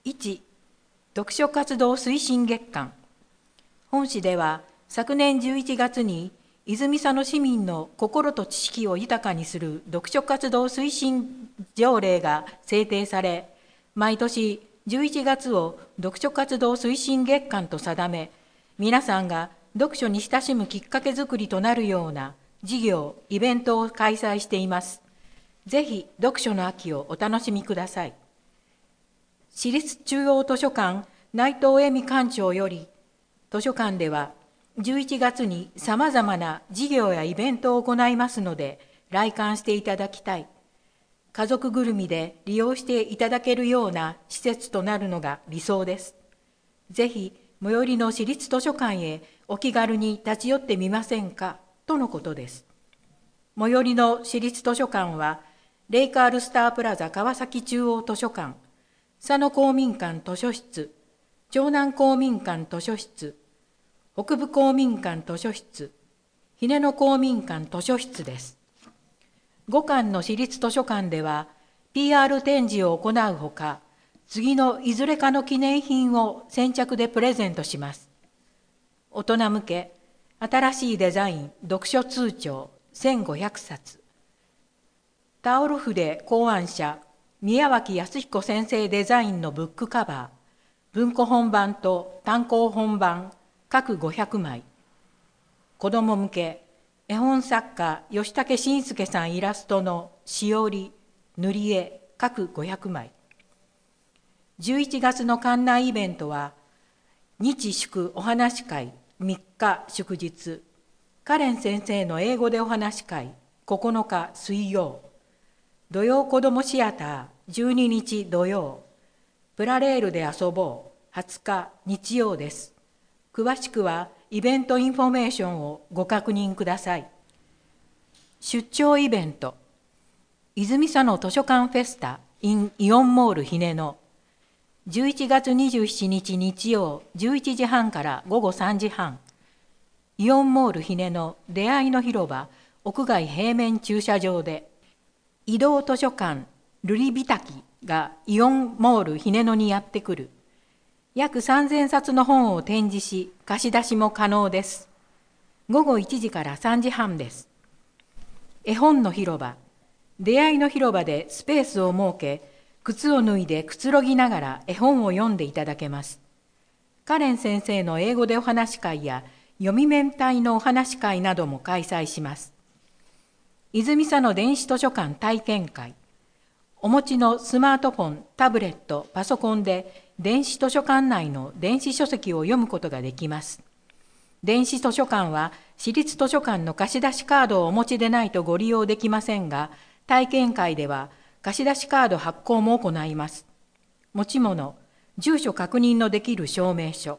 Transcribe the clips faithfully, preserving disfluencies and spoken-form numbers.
いち、読書活動推進月間。本市では昨年じゅういちがつに泉佐野市民の心と知識を豊かにする読書活動推進条例が制定され、毎年じゅういちがつを読書活動推進月間と定め、皆さんが読書に親しむきっかけづくりとなるような事業、イベントを開催しています。ぜひ読書の秋をお楽しみください。市立中央図書館内藤恵美館長より、図書館ではじゅういちがつにさまざまな事業やイベントを行いますので、来館していただきたい。家族ぐるみで利用していただけるような施設となるのが理想です。ぜひ最寄りの市立図書館へお気軽に立ち寄ってみませんかとのことです。最寄りの市立図書館は、レイカールスタープラザ川崎中央図書館、佐野公民館図書室、城南公民館図書室、北部公民館図書室、姫野公民館図書室です。ご館の市立図書館では ピーアール 展示を行うほか、次のいずれかの記念品を先着でプレゼントします。大人向け、新しいデザイン読書通帳せんごひゃくさつ、タオル筆考案者宮脇康彦先生デザインのブックカバー、文庫本版と単行本版各ごひゃくまい、子ども向け、絵本作家吉武慎介さんイラストのしおり、塗り絵各ごひゃくまい。じゅういちがつの館内イベントは、日祝お話会みっか祝日、カレン先生の英語でお話会ここのか水曜、土曜子どもシアターじゅうににち土曜、プラレールで遊ぼうはつか日曜です。詳しくはイベントインフォメーションをご確認ください。出張イベント、泉佐野図書館フェスタ in イオンモール姫野、じゅういちがつにじゅうしちにち日曜じゅういちじはんからごごさんじはん、イオンモール姫野出会いの広場屋外平面駐車場で、移動図書館ルリビタキがイオンモール姫野にやってくる。約さんぜんさつの本を展示し、貸し出しも可能です。ごごいちじからさんじはんです。絵本の広場、出会いの広場でスペースを設け、靴を脱いでくつろぎながら絵本を読んでいただけます。カレン先生の英語でお話会や読み面体のお話会なども開催します。泉佐野電子図書館体験会、お持ちのスマートフォン、タブレット、パソコンで電子図書館内の電子書籍を読むことができます。電子図書館は市立図書館の貸し出しカードをお持ちでないとご利用できませんが、体験会では貸し出しカード発行も行います。持ち物、住所確認のできる証明書。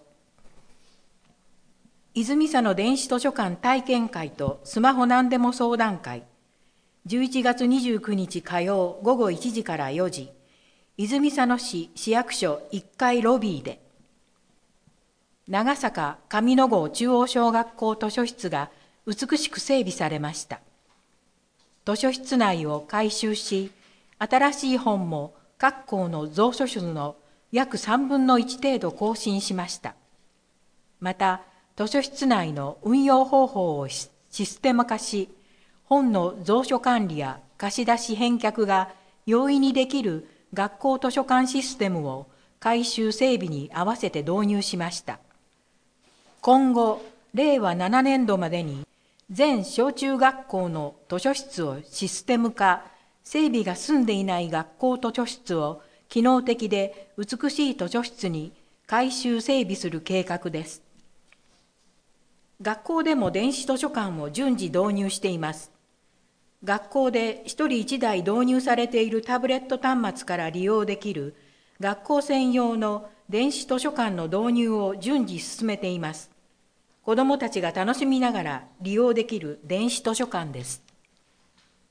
泉佐野電子図書館体験会とスマホ何でも相談会、じゅういちがつにじゅうくにち火曜ごごいちじからよじ、泉佐野市市役所いっかいロビーで。長坂上野郷中央小学校図書室が美しく整備されました。図書室内を改修し、新しい本も各校の蔵書数の約さんぶんのいち程度更新しました。また、図書室内の運用方法をシステム化し、本の蔵書管理や貸し出し返却が容易にできる学校図書館システムを改修整備に合わせて導入しました。今後、れいわななねんどまでに全小中学校の図書室をシステム化、整備が済んでいない学校図書室を機能的で美しい図書室に改修整備する計画です。学校でも電子図書館を順次導入しています。学校でひとりいちだい導入されているタブレット端末から利用できる学校専用の電子図書館の導入を順次進めています。子どもたちが楽しみながら利用できる電子図書館です。